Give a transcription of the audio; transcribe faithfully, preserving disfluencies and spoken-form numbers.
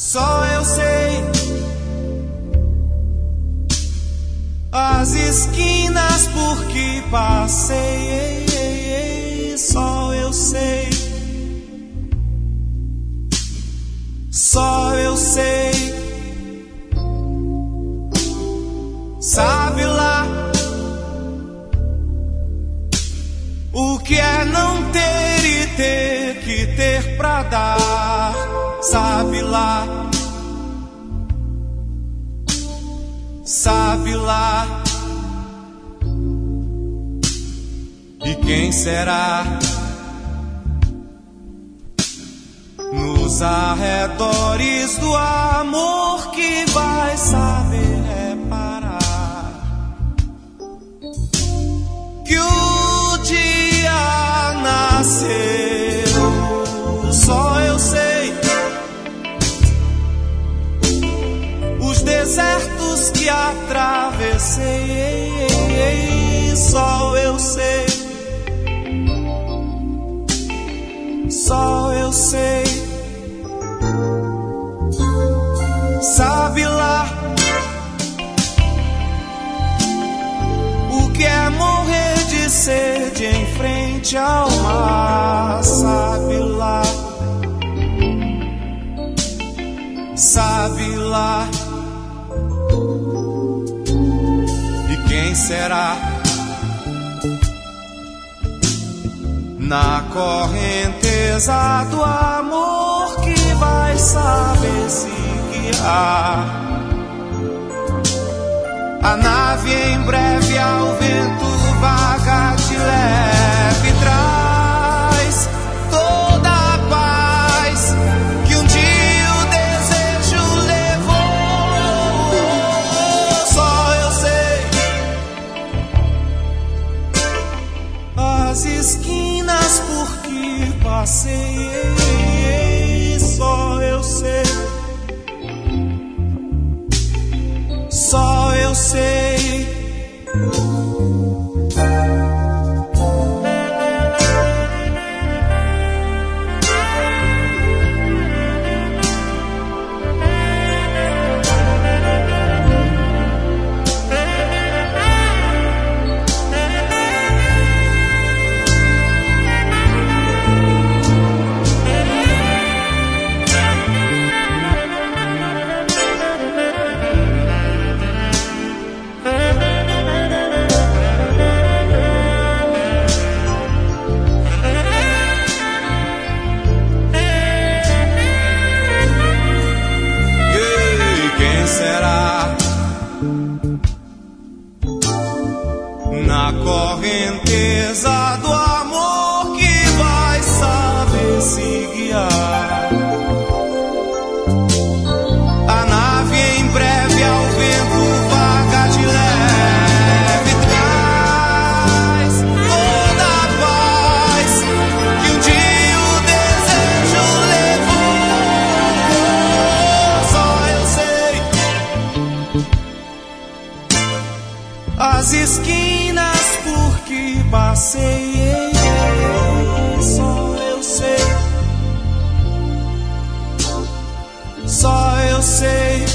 Só eu sei as esquinas por que passei. Só eu sei, só eu sei. Sabe lá o que é não ter e ter que ter pra dar. Sabe lá, sabe lá. E quem será nos arredores do amor que vai saber reparar que o dia nasceu? Só eu sei os desertos que atravessei. Só eu sei, só eu sei. Sabe lá o que é morrer de sede em frente ao mar. Sabe lá, sabe lá. E quem será na correnteza do amor que vai saber se guiar? A nave em breve ao vento vaga de leve traz toda a paz que um dia o desejo levou. Só eu sei as esquinas por que passei. Só eu sei, só eu sei. Será na correnteza do amor que vai saber se guiar? A nave em breve ao vento vaga de leve traz toda a paz que um dia o desejo levou. Só eu sei as esquinas por que passei. Só eu sei, só eu sei.